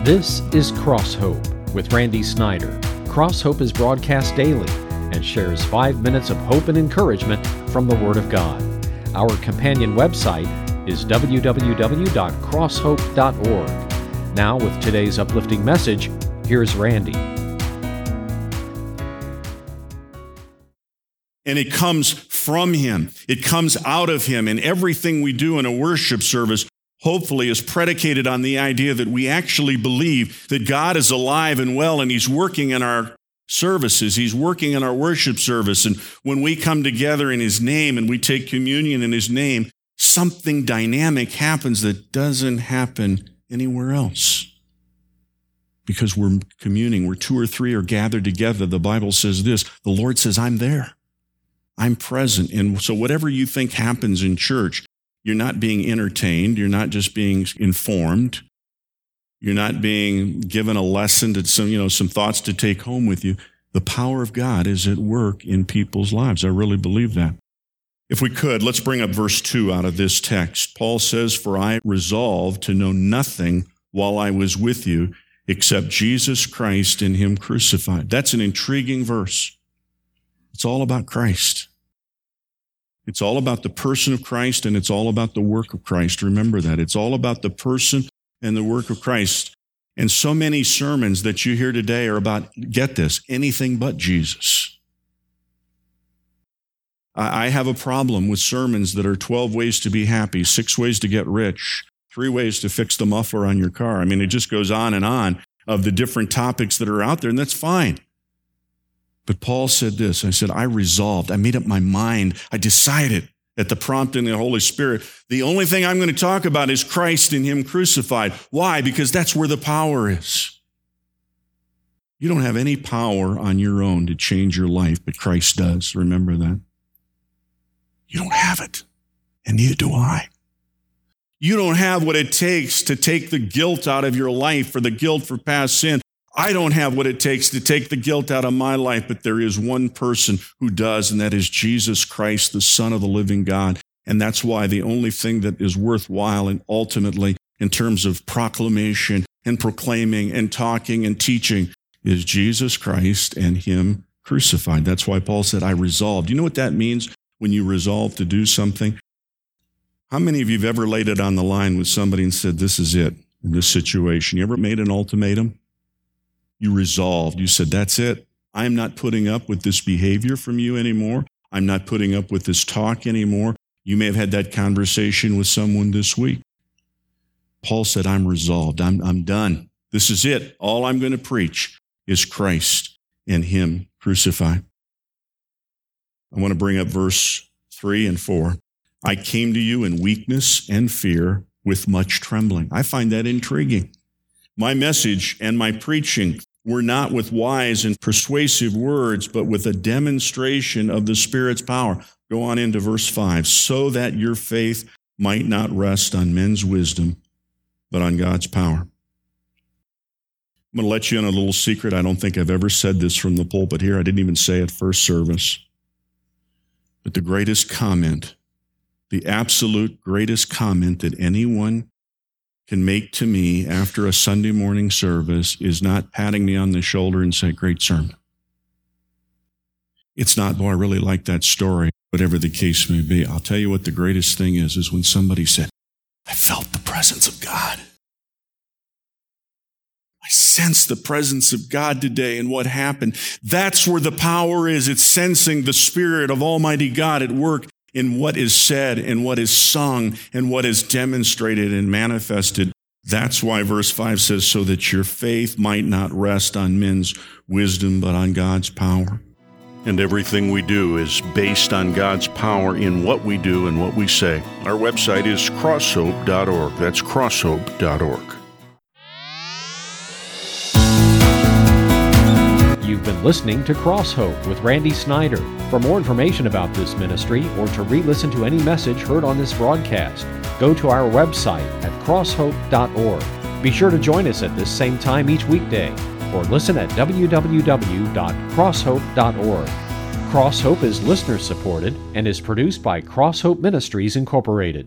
This is Cross Hope with Randy Snyder. Cross Hope is broadcast daily and shares 5 minutes of hope and encouragement from the Word of God. Our companion website is www.crosshope.org. Now, with today's uplifting message, here's Randy. And it comes from Him. It comes out of Him. And everything we do in a worship service, hopefully, is predicated on the idea that we actually believe that God is alive and well, and He's working in our services. He's working in our worship service. And when we come together in His name and we take communion in His name, something dynamic happens that doesn't happen anywhere else. Because we're communing, where two or three are gathered together. The Bible says this, the Lord says, I'm there. I'm present. And so whatever you think happens in church, you're not being entertained. You're not just being informed. You're not being given a lesson to some thoughts to take home with you. The power of God is at work in people's lives. I really believe that. If we could, let's bring up verse 2 out of this text. Paul says, "For I resolved to know nothing while I was with you except Jesus Christ and Him crucified." That's an intriguing verse. It's all about Christ. It's all about the person of Christ, and it's all about the work of Christ. Remember that. It's all about the person and the work of Christ. And so many sermons that you hear today are about, get this, anything but Jesus. I have a problem with sermons that are 12 ways to be happy, 6 ways to get rich, 3 ways to fix the muffler on your car. I mean, it just goes on of the different topics that are out there, and that's fine. But Paul said this, I made up my mind, I decided at the prompting of the Holy Spirit, the only thing I'm going to talk about is Christ and Him crucified. Why? Because that's where the power is. You don't have any power on your own to change your life, but Christ does. Remember that. You don't have it, and neither do I. You don't have what it takes to take the guilt out of your life or the guilt for past sin. I don't have what it takes to take the guilt out of my life, but there is one person who does, and that is Jesus Christ, the Son of the living God. And that's why the only thing that is worthwhile, and ultimately in terms of proclamation and proclaiming and talking and teaching, is Jesus Christ and Him crucified. That's why Paul said, I resolved. You know what that means when you resolve to do something? How many of you have ever laid it on the line with somebody and said, this is it in this situation? You ever made an ultimatum? You resolved. You said, that's it. I'm not putting up with this behavior from you anymore. I'm not putting up with this talk anymore. You may have had that conversation with someone this week. Paul said, I'm resolved. I'm done. This is it. All I'm going to preach is Christ and Him crucified. I want to bring up verse 3 and 4. I came to you in weakness and fear with much trembling. I find that intriguing. My message and my preaching were not with wise and persuasive words, but with a demonstration of the Spirit's power. Go on into verse 5. So that your faith might not rest on men's wisdom, but on God's power. I'm going to let you in a little secret. I don't think I've ever said this from the pulpit here. I didn't even say it first service. But the greatest comment, the absolute greatest comment that anyone can make to me after a Sunday morning service is not patting me on the shoulder and say, great sermon. It's not, boy, I really like that story, whatever the case may be. I'll tell you what the greatest thing is when somebody said, I felt the presence of God. I sensed the presence of God today, and what happened. That's where the power is. It's sensing the Spirit of Almighty God at work in what is said and what is sung and what is demonstrated and manifested. That's why verse 5 says, so that your faith might not rest on men's wisdom, but on God's power. And everything we do is based on God's power in what we do and what we say. Our website is crosshope.org. That's crosshope.org. You've been listening to Cross Hope with Randy Snyder. For more information about this ministry or to re-listen to any message heard on this broadcast, go to our website at crosshope.org. Be sure to join us at this same time each weekday or listen at www.crosshope.org. Cross Hope is listener supported and is produced by Cross Hope Ministries Incorporated.